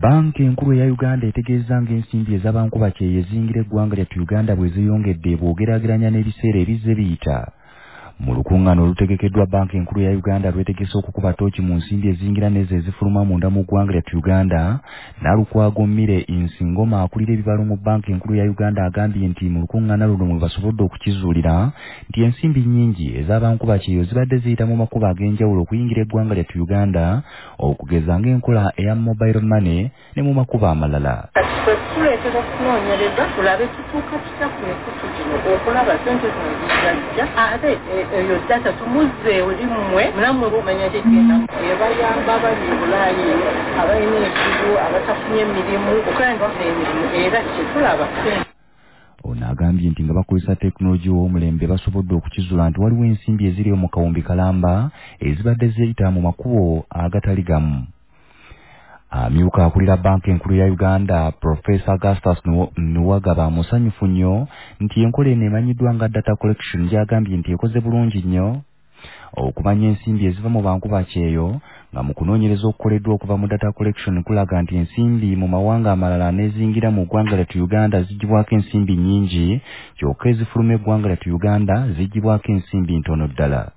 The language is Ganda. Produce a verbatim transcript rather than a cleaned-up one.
Banki enkulu ya Uganda etegeeza ng'ensimbi ez'abankuba kye ezingira eggwanga lyattu Uganda bwe zeeyongedde bw'ogeraageranya n'ebiseera ebizze biyita. Mu lukuŋŋaana olutegekeddwa banki enkulu ya Uganda lwetegese okukuba ttooki mu nsimbi ezingira n'ezo ezifuluma munda mu ggwanga lyattu Uganda, Nalukwago Mmire Nsingoma akulira ebibalo mu banki enkulu ya Uganda agambye nti mu lukuŋŋaana luno mwe basobodde okukizuulira nti ensimbi nnyingi ez'abankuba kyeyo zibadde ziyita mu makubo ag'enjawulo okuyingira eggwanga lyattu Uganda, okugeza ng'enkola eya mobile money ne mu makubo amalala. Tuleetera okunoonyereza tulabe tutuuka tutya ku mikutu gino okulaba sente zino zijjajja ate eyo data tumuzze oli mmwe mulamwe bumanya tegenda ebayamba abali e Bulaaya eyo abalina ekibu abatafunye emirimu okulangira emirimu era kyetulaba. Ono agambye nti nga bakozesa tekinologiya ow'omulembe basobodde okukizuula nti waliwo ensimbi eziri mu kawumbi kalamba ezibadde ziyita mu makubo agatali gamu. Amyuka akulira banki enkulu ya Uganda Professor Augustus Nuwagaba musanyufu nnyo nti enkola eno emanyiddwa nga data collection gy'agambye nti ekoze bulungi nnyo okumanya ensimbi eziva mu bankuba kyeyo, nga mu kunoonyereza okukoleddwa okuva mu data collection kulaga nti ensimbi mu mawanga amalala n'ezingira mu ggwanga lyattu Uganda ziggyibwako ensimbi nnyingi, kyokka ezifuluma eggwanga lyattu Uganda ziggyibwako ensimbi ntono ddala.